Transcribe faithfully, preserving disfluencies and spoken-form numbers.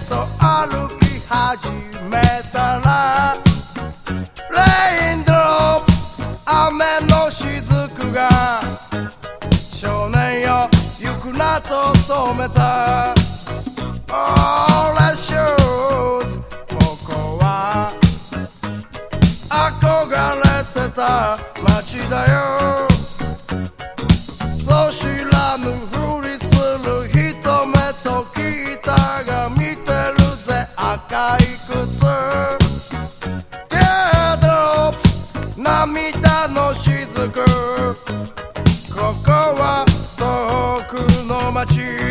と歩き始めたらレインドロップス雨の雫が少年よ行くなと止めた All that shows ここは憧れてた街だよそう知らぬふりする人目と聞いたが見てるぜ赤い靴 Teardrops 涙の雫ここは遠くの街